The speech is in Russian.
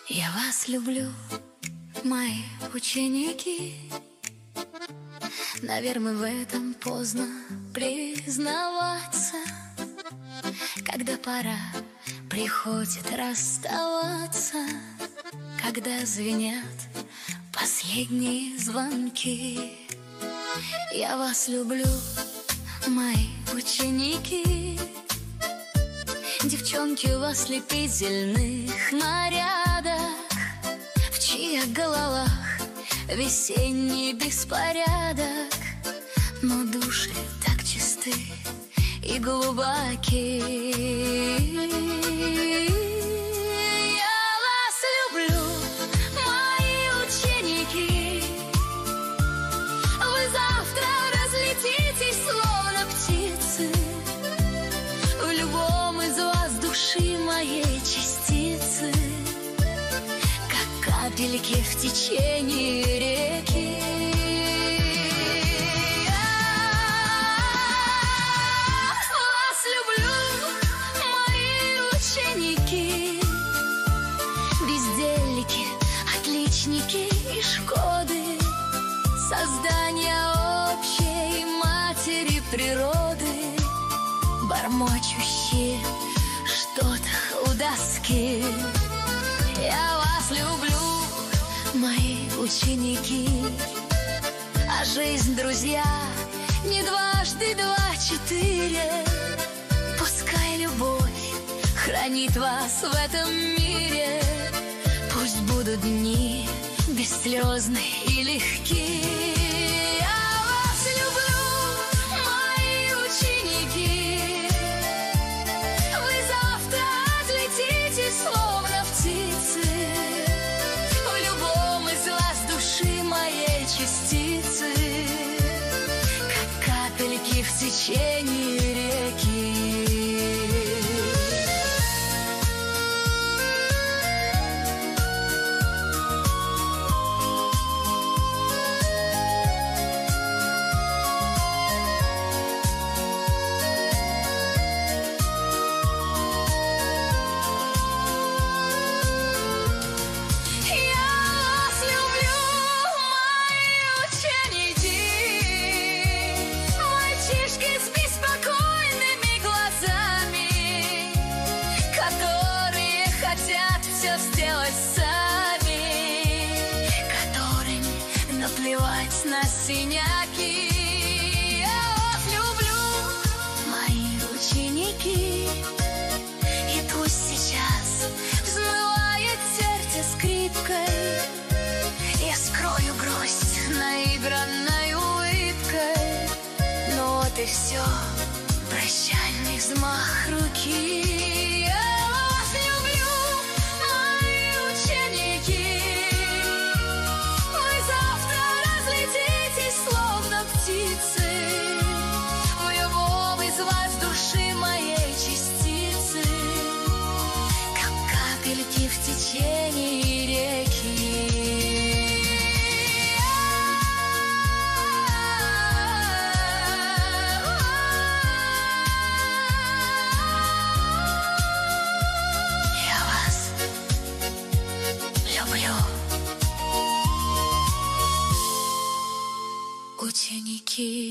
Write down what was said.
Я вас люблю, мои ученики. Наверное, в этом поздно признаваться, когда пора приходит расставаться, когда звенят последние звонки. Я вас люблю, мои ученики. Девчонки в ослепительных нарядах, в чьих головах весенний беспорядок, но души так чисты и глубоки. Я вас люблю, мои ученики. Вы завтра разлетитесь, словно птицы. В любом из вас души моей частицы, как капельки в течение реки. Я вас люблю, мои ученики. Бездельники, отличники и шкоды, создания общей матери природы, бормочущие что-то у доски. Я вас люблю, мои ученики. А жизнь, друзья, не дважды два, четыре. Пускай любовь хранит вас в этом мире. Пусть будут дни бесслезные и легкие. Я вас люблю, мои ученики. Вы завтра отлетите, словно птицы. В любом из вас души моей частицы, как капельки в течение реки. Сделать сами, которым наплевать на синяки. Я вас люблю, мои ученики. И пусть сейчас взмывает сердце скрипкой, я скрою грусть наигранной улыбкой. Но вот и все, прощальный взмах руки. В любом из вас души моей частицы, как капельки в течение реки. Я вас люблю, ученики.